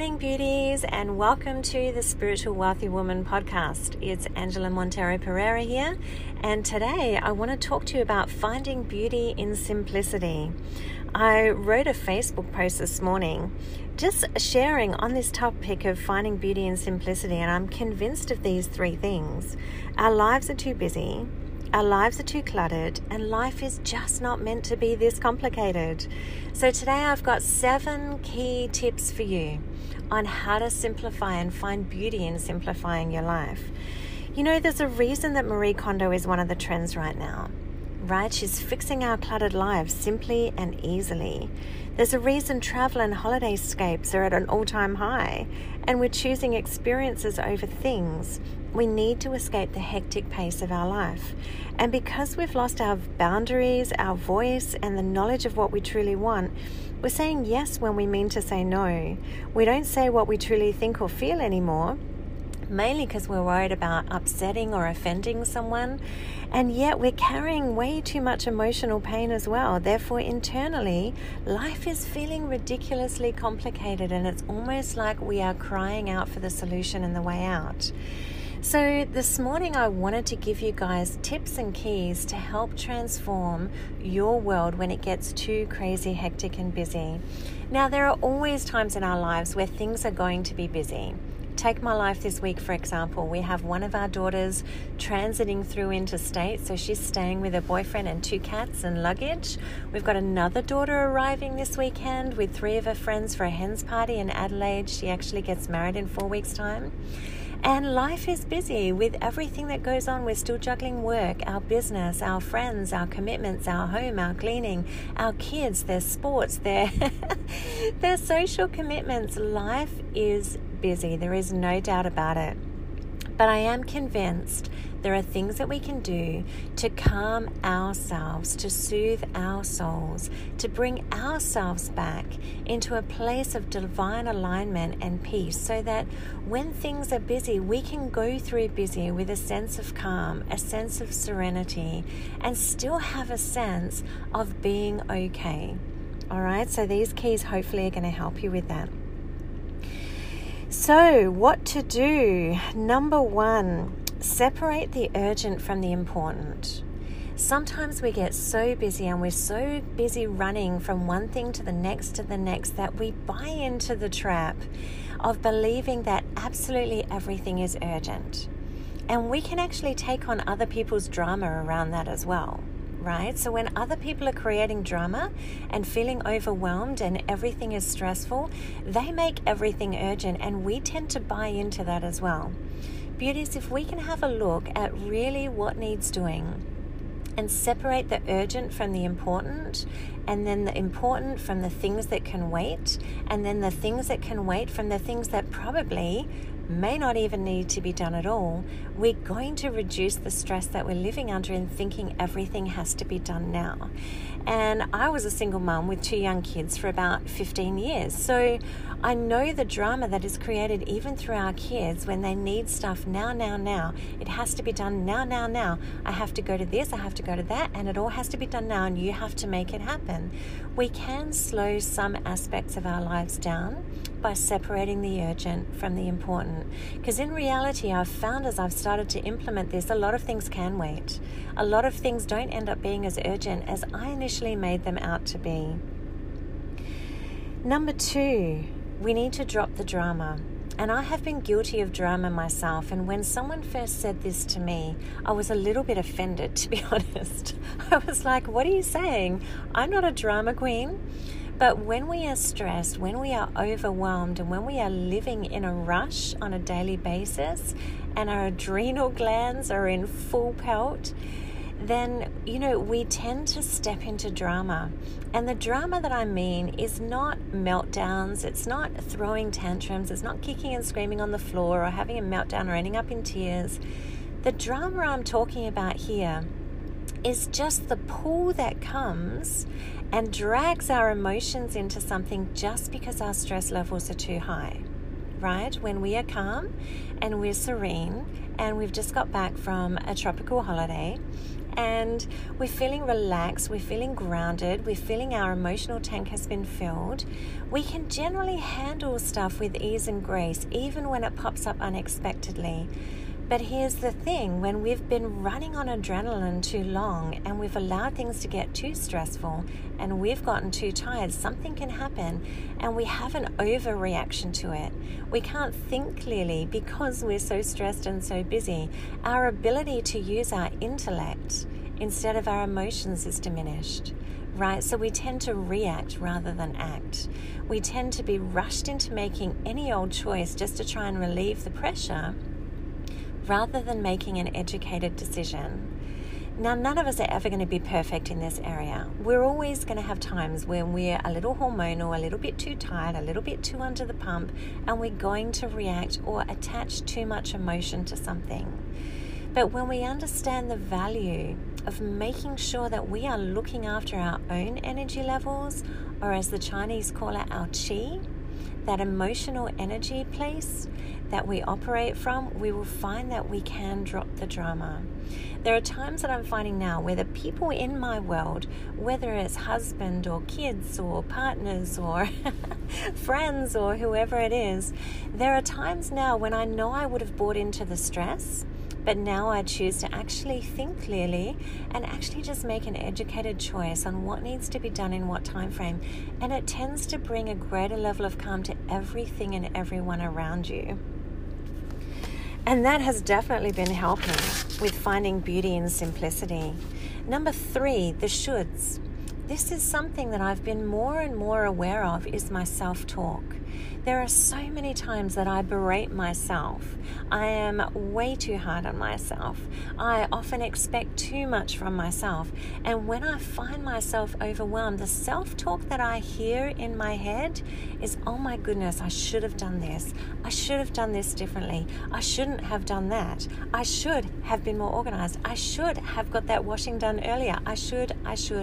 morning, beauties, and welcome to the Spiritual Wealthy Woman podcast. It's Angela Montero Pereira here, and today I want to talk to you about finding beauty in simplicity. I wrote a Facebook post this morning just sharing on this topic of finding beauty in simplicity, and I'm convinced of these three things. Our lives are too busy, our lives are too cluttered, and life is just not meant to be this complicated. So today I've got 7 key tips for you on how to simplify and find beauty in simplifying your life. You know, there's a reason that Marie Kondo is one of the trends right now, right? She's fixing our cluttered lives simply and easily. There's a reason travel and holidayscapes are at an all-time high, and we're choosing experiences over things. We need to escape the hectic pace of our life. And because we've lost our boundaries, our voice, and the knowledge of what we truly want, we're saying yes when we mean to say no. We don't say what we truly think or feel anymore, mainly because we're worried about upsetting or offending someone, and yet we're carrying way too much emotional pain as well. Therefore, internally, life is feeling ridiculously complicated, and it's almost like we are crying out for the solution and the way out. So this morning I wanted to give you guys tips and keys to help transform your world when it gets too crazy, hectic, and busy. Now, there are always times in our lives where things are going to be busy. Take my life this week, for example. We have one of our daughters transiting through interstate, so she's staying with her boyfriend and 2 cats and luggage. We've got another daughter arriving this weekend with 3 of her friends for a hen's party in Adelaide. She actually gets married in 4 weeks' time. And life is busy with everything that goes on. We're still juggling work, our business, our friends, our commitments, our home, our cleaning, our kids, their sports, their social commitments. Life is busy. There is no doubt about it. But I am convinced there are things that we can do to calm ourselves, to soothe our souls, to bring ourselves back into a place of divine alignment and peace, so that when things are busy, we can go through busy with a sense of calm, a sense of serenity, and still have a sense of being okay. All right, so these keys hopefully are going to help you with that. So, what to do? Number 1, separate the urgent from the important. Sometimes we get so busy and we're so busy running from one thing to the next that we buy into the trap of believing that absolutely everything is urgent. And we can actually take on other people's drama around that as well. Right? So when other people are creating drama and feeling overwhelmed and everything is stressful, they make everything urgent, and we tend to buy into that as well. Beauties, if we can have a look at really what needs doing and separate the urgent from the important, and then the important from the things that can wait, and then the things that can wait from the things that probably may not even need to be done at all, we're going to reduce the stress that we're living under and thinking everything has to be done now. And I was a single mum with 2 young kids for about 15 years. So I know the drama that is created even through our kids when they need stuff now. It has to be done now. I have to go to this, I have to go to that, and it all has to be done now, and you have to make it happen. We can slow some aspects of our lives down by separating the urgent from the important. Because in reality, I've found as I've started to implement this, a lot of things can wait. A lot of things don't end up being as urgent as I initially made them out to be. Number 2, we need to drop the drama. And I have been guilty of drama myself. And when someone first said this to me, I was a little bit offended, to be honest. I was like, what are you saying? I'm not a drama queen. But when we are stressed, when we are overwhelmed, and when we are living in a rush on a daily basis, and our adrenal glands are in full pelt, then, we tend to step into drama. And the drama that I mean is not meltdowns, it's not throwing tantrums, it's not kicking and screaming on the floor or having a meltdown or ending up in tears. The drama I'm talking about here is just the pull that comes and drags our emotions into something just because our stress levels are too high, right? When we are calm and we're serene and we've just got back from a tropical holiday, and we're feeling relaxed, we're feeling grounded, we're feeling our emotional tank has been filled, we can generally handle stuff with ease and grace, even when it pops up unexpectedly. But here's the thing, when we've been running on adrenaline too long and we've allowed things to get too stressful and we've gotten too tired, something can happen and we have an overreaction to it. We can't think clearly because we're so stressed and so busy. Our ability to use our intellect instead of our emotions is diminished. Right? So we tend to react rather than act. We tend to be rushed into making any old choice just to try and relieve the pressure, rather than making an educated decision. Now, none of us are ever going to be perfect in this area. We're always going to have times when we're a little hormonal, a little bit too tired, a little bit too under the pump, and we're going to react or attach too much emotion to something. But when we understand the value of making sure that we are looking after our own energy levels, or as the Chinese call it, our qi, that emotional energy place that we operate from, we will find that we can drop the drama. There are times that I'm finding now where the people in my world, whether it's husband or kids or partners or friends or whoever it is, there are times now when I know I would have bought into the stress, but now I choose to actually think clearly and actually just make an educated choice on what needs to be done in what time frame. And it tends to bring a greater level of calm to everything and everyone around you. And that has definitely been helping with finding beauty in simplicity. Number 3, the shoulds. This is something that I've been more and more aware of, is my self-talk. There are so many times that I berate myself. I am way too hard on myself. I often expect too much from myself. And when I find myself overwhelmed, the self-talk that I hear in my head is, oh my goodness, I should have done this. I should have done this differently. I shouldn't have done that. I should have been more organized. I should have got that washing done earlier. I should.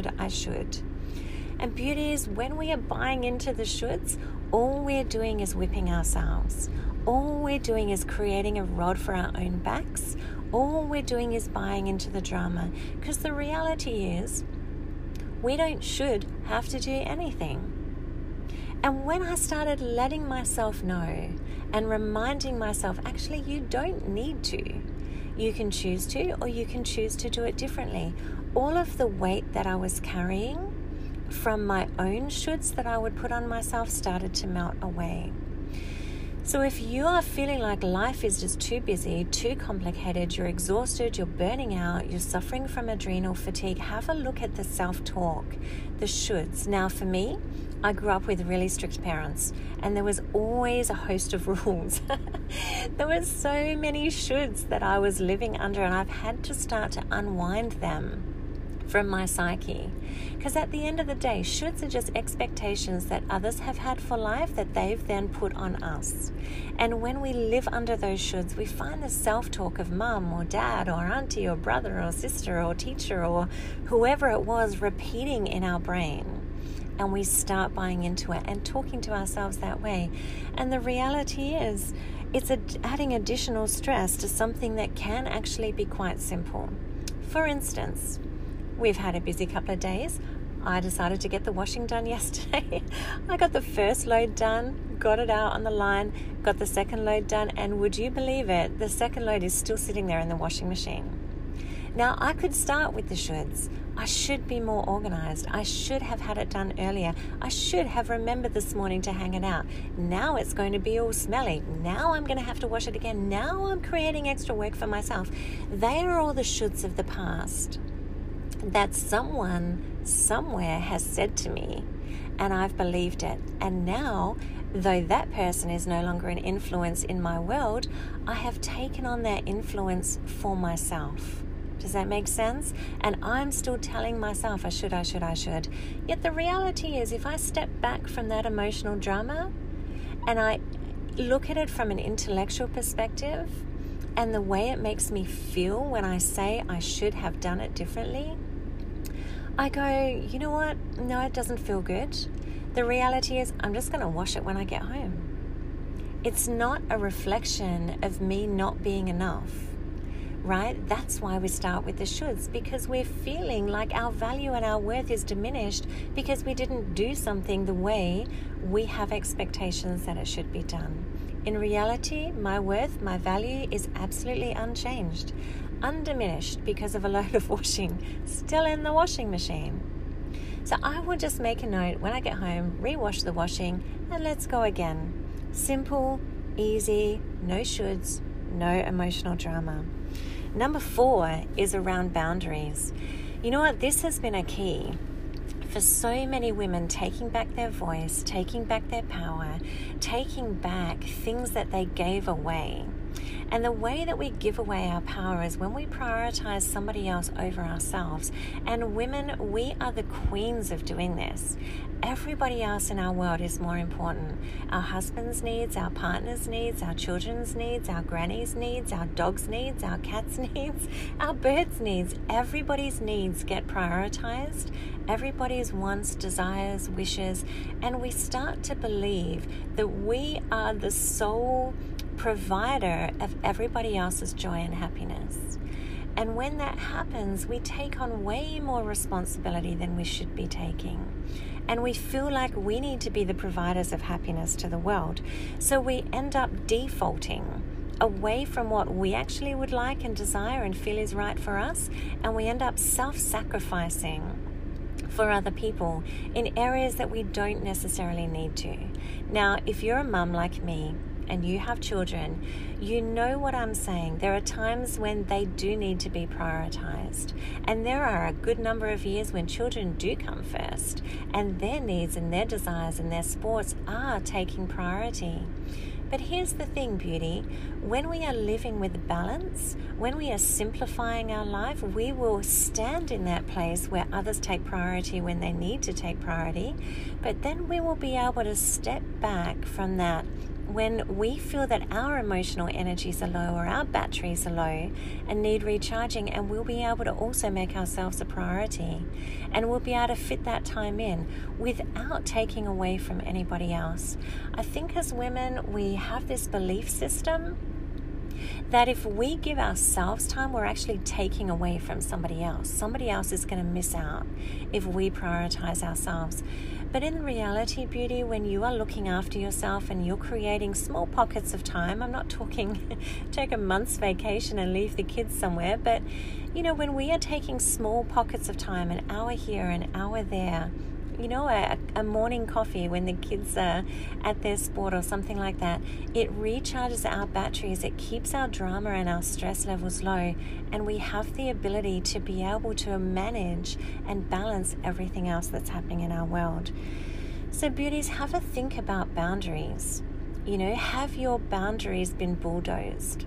And beauty is when we are buying into the shoulds, all we're doing is whipping ourselves. All we're doing is creating a rod for our own backs. All we're doing is buying into the drama. Because the reality is, we should have to do anything. And when I started letting myself know and reminding myself, actually, you don't need to. You can choose to, or you can choose to do it differently. All of the weight that I was carrying from my own shoulds that I would put on myself started to melt away. So if you are feeling like life is just too busy, too complicated, you're exhausted, you're burning out, you're suffering from adrenal fatigue, have a look at the self-talk, the shoulds. Now for me, I grew up with really strict parents, and there was always a host of rules. There were so many shoulds that I was living under, and I've had to start to unwind them from my psyche. Because at the end of the day, shoulds are just expectations that others have had for life that they've then put on us. And when we live under those shoulds, we find the self-talk of mum or dad or auntie or brother or sister or teacher or whoever it was repeating in our brain. And we start buying into it and talking to ourselves that way. And the reality is, it's adding additional stress to something that can actually be quite simple. For instance, we've had a busy couple of days. I decided to get the washing done yesterday. I got the first load done, got it out on the line, got the second load done, and would you believe it, the second load is still sitting there in the washing machine. Now, I could start with the shoulds. I should be more organized. I should have had it done earlier. I should have remembered this morning to hang it out. Now it's going to be all smelly. Now I'm going to have to wash it again. Now I'm creating extra work for myself. They are all the shoulds of the past that someone somewhere has said to me, and I've believed it. And now, though that person is no longer an influence in my world, I have taken on their influence for myself. Does that make sense? And I'm still telling myself I should. Yet the reality is, if I step back from that emotional drama and I look at it from an intellectual perspective and the way it makes me feel when I say I should have done it differently, I go, you know what? No, it doesn't feel good. The reality is, I'm just going to wash it when I get home. It's not a reflection of me not being enough. right? That's why we start with the shoulds, because we're feeling like our value and our worth is diminished because we didn't do something the way we have expectations that it should be done. In reality, my worth, my value is absolutely unchanged, undiminished because of a load of washing still in the washing machine. So I will just make a note when I get home, rewash the washing, and let's go again. Simple, easy, no shoulds, no emotional drama. Number 4 is around boundaries. You know what? This has been a key for so many women, taking back their voice, taking back their power, taking back things that they gave away. And the way that we give away our power is when we prioritize somebody else over ourselves. And women, we are the queens of doing this. Everybody else in our world is more important. Our husband's needs, our partner's needs, our children's needs, our granny's needs, our dog's needs, our cat's needs, our bird's needs. Everybody's needs get prioritized. Everybody's wants, desires, wishes. And we start to believe that we are the sole provider of everybody else's joy and happiness. And when that happens, we take on way more responsibility than we should be taking. And we feel like we need to be the providers of happiness to the world. So we end up defaulting away from what we actually would like and desire and feel is right for us. And we end up self-sacrificing for other people in areas that we don't necessarily need to. Now, if you're a mum like me, and you have children, you know what I'm saying. There are times when they do need to be prioritized. And there are a good number of years when children do come first, and their needs and their desires and their sports are taking priority. But here's the thing, beauty. When we are living with balance, when we are simplifying our life, we will stand in that place where others take priority when they need to take priority. But then we will be able to step back from that when we feel that our emotional energies are low or our batteries are low and need recharging, and we'll be able to also make ourselves a priority, and we'll be able to fit that time in without taking away from anybody else. I think as women, we have this belief system that if we give ourselves time, we're actually taking away from somebody else. Somebody else is going to miss out if we prioritize ourselves. But in reality, beauty, when you are looking after yourself and you're creating small pockets of time, I'm not talking take a month's vacation and leave the kids somewhere, but you know, when we are taking small pockets of time, an hour here, an hour there, you know, a morning coffee when the kids are at their sport or something like that, it recharges our batteries, it keeps our drama and our stress levels low, and we have the ability to be able to manage and balance everything else that's happening in our world. So beauties, have a think about boundaries. You know, have your boundaries been bulldozed?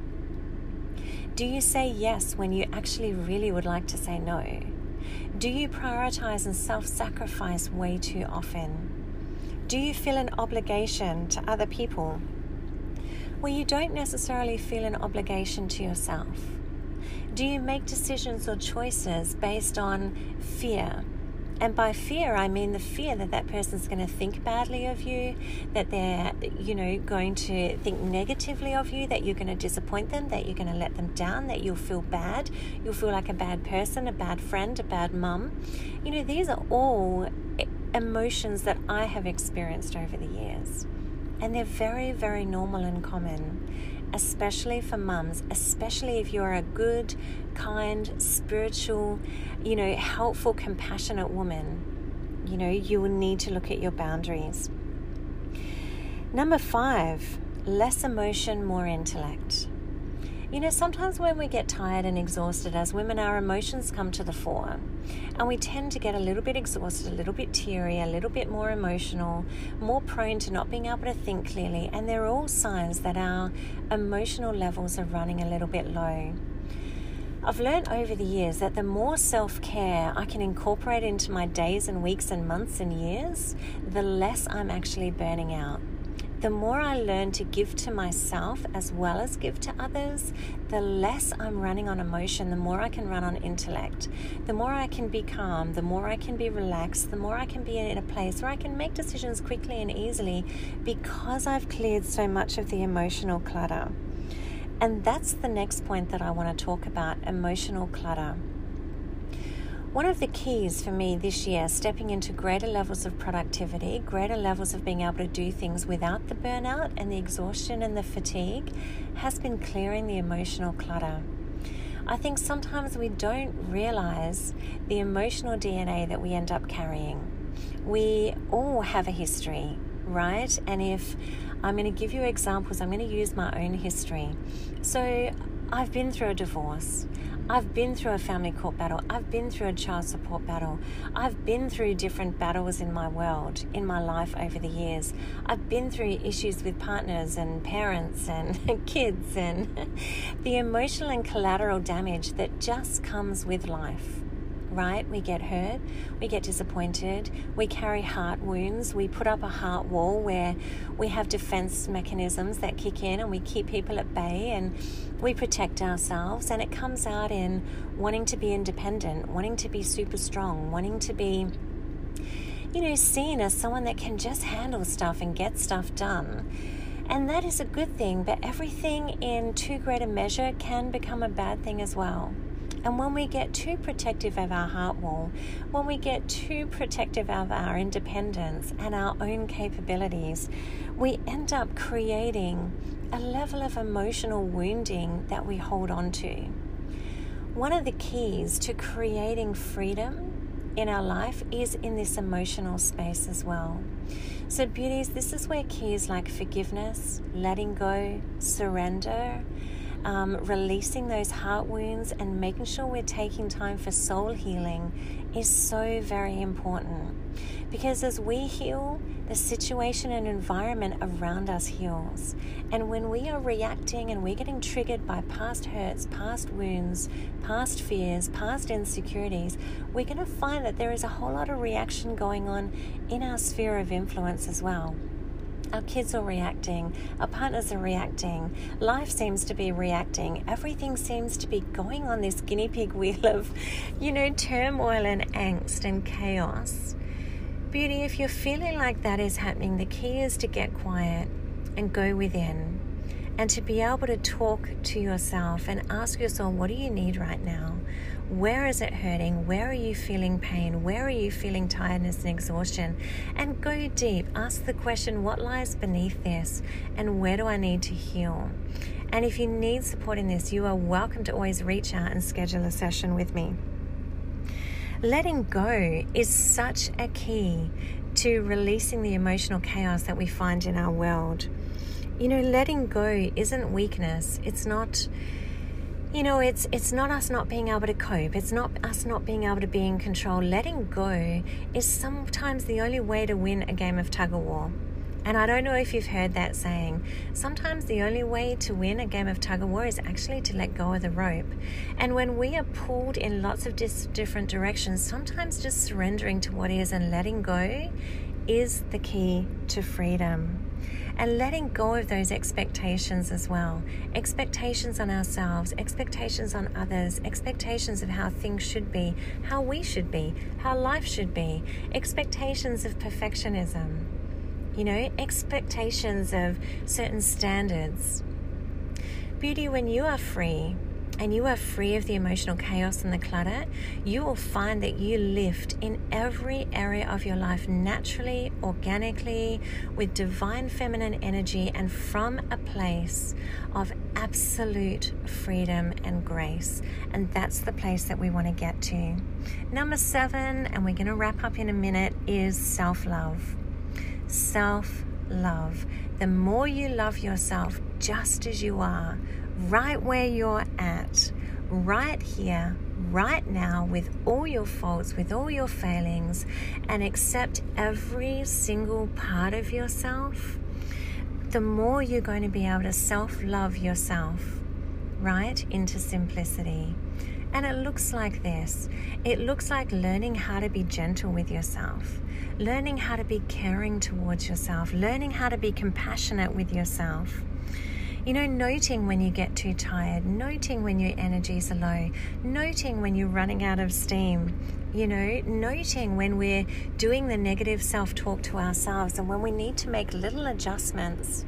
Do you say yes when you actually really would like to say no? Do you prioritize and self-sacrifice way too often? Do you feel an obligation to other people where you don't necessarily feel an obligation to yourself? Do you make decisions or choices based on fear? And by fear, I mean the fear that that person's going to think badly of you, that they're, you know, going to think negatively of you, that you're going to disappoint them, that you're going to let them down, that you'll feel bad, you'll feel like a bad person, a bad friend, a bad mum. You know, these are all emotions that I have experienced over the years. And they're very, very normal and common, especially for mums, especially if you're a good, kind, spiritual, you know, helpful, compassionate woman. You know, you will need to look at your boundaries. Number 5, less emotion, more intellect. You know, sometimes when we get tired and exhausted as women, our emotions come to the fore, and we tend to get a little bit exhausted, a little bit teary, a little bit more emotional, more prone to not being able to think clearly, and they're all signs that our emotional levels are running a little bit low. I've learned over the years that the more self-care I can incorporate into my days and weeks and months and years, the less I'm actually burning out. The more I learn to give to myself as well as give to others, the less I'm running on emotion, the more I can run on intellect. The more I can be calm, the more I can be relaxed, the more I can be in a place where I can make decisions quickly and easily because I've cleared so much of the emotional clutter. And that's the next point that I want to talk about, emotional clutter. One of the keys for me this year, stepping into greater levels of productivity, greater levels of being able to do things without the burnout and the exhaustion and the fatigue, has been clearing the emotional clutter. I think sometimes we don't realize the emotional DNA that we end up carrying. We all have a history, right? And if I'm going to give you examples, I'm going to use my own history. So I've been through a divorce. I've been through a family court battle. I've been through a child support battle. I've been through different battles in my world, in my life over the years. I've been through issues with partners and parents and kids, and the emotional and collateral damage that just comes with life. Right? We get hurt, we get disappointed, we carry heart wounds, we put up a heart wall where we have defense mechanisms that kick in and we keep people at bay and we protect ourselves, and it comes out in wanting to be independent, wanting to be super strong, wanting to be, seen as someone that can just handle stuff and get stuff done. And that is a good thing, but everything in too great a measure can become a bad thing as well. And when we get too protective of our heart wall, when we get too protective of our independence and our own capabilities, we end up creating a level of emotional wounding that we hold on to. One of the keys to creating freedom in our life is in this emotional space as well. So beauties, this is where keys like forgiveness, letting go, surrender, releasing those heart wounds and making sure we're taking time for soul healing is so very important. Because as we heal, the situation and environment around us heals. And when we are reacting and we're getting triggered by past hurts, past wounds, past fears, past insecurities, we're going to find that there is a whole lot of reaction going on in our sphere of influence as well. Our kids are reacting, our partners are reacting, life seems to be reacting, everything seems to be going on this guinea pig wheel of, turmoil and angst and chaos. Beauty, if you're feeling like that is happening, the key is to get quiet and go within and to be able to talk to yourself and ask yourself, what do you need right now? Where is it hurting? Where are you feeling pain? Where are you feeling tiredness and exhaustion? And go deep. Ask the question, what lies beneath this? And where do I need to heal? And if you need support in this, you are welcome to always reach out and schedule a session with me. Letting go is such a key to releasing the emotional chaos that we find in our world. Letting go isn't weakness. It's not... it's not us not being able to cope. It's not us not being able to be in control. Letting go is sometimes the only way to win a game of tug-of-war. And I don't know if you've heard that saying. Sometimes the only way to win a game of tug-of-war is actually to let go of the rope. And when we are pulled in lots of different directions, sometimes just surrendering to what is and letting go is the key to freedom. And letting go of those expectations as well. Expectations on ourselves, expectations on others, expectations of how things should be, how we should be, how life should be, expectations of perfectionism, expectations of certain standards. Beauty, when you are free, and you are free of the emotional chaos and the clutter, you will find that you lift in every area of your life naturally, organically, with divine feminine energy and from a place of absolute freedom and grace. And that's the place that we want to get to. Number 7, and we're going to wrap up in a minute, is self-love. Self-love. The more you love yourself just as you are, right where you're at, right here, right now, with all your faults, with all your failings, and accept every single part of yourself, the more you're going to be able to self-love yourself, right, into simplicity. And it looks like this. It looks like learning how to be gentle with yourself, learning how to be caring towards yourself, learning how to be compassionate with yourself. Noting when you get too tired, noting when your energies are low, noting when you're running out of steam, noting when we're doing the negative self-talk to ourselves and when we need to make little adjustments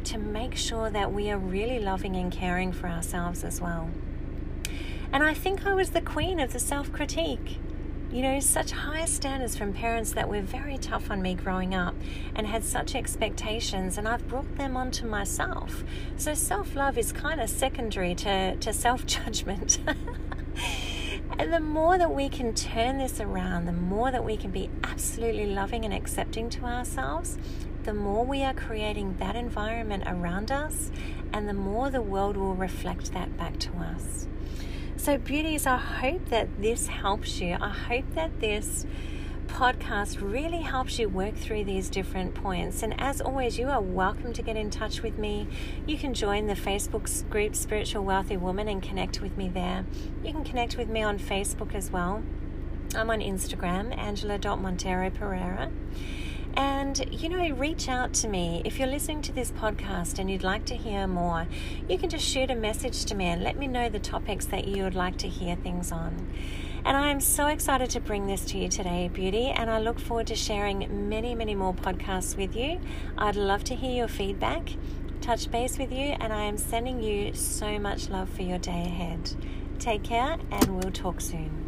to make sure that we are really loving and caring for ourselves as well. And I think I was the queen of the self-critique. Such high standards from parents that were very tough on me growing up and had such expectations, and I've brought them onto myself. So self-love is kind of secondary to self-judgment. And the more that we can turn this around, the more that we can be absolutely loving and accepting to ourselves, the more we are creating that environment around us, and the more the world will reflect that back to us. So beauties, I hope that this helps you. I hope that this podcast really helps you work through these different points. And as always, you are welcome to get in touch with me. You can join the Facebook group Spiritual Wealthy Woman and connect with me there. You can connect with me on Facebook as well. I'm on Instagram, Angela.Montero-Pereira. And, reach out to me. If you're listening to this podcast and you'd like to hear more, you can just shoot a message to me and let me know the topics that you would like to hear things on. And I am so excited to bring this to you today, beauty, and I look forward to sharing many, many more podcasts with you. I'd love to hear your feedback, touch base with you, and I am sending you so much love for your day ahead. Take care, and we'll talk soon.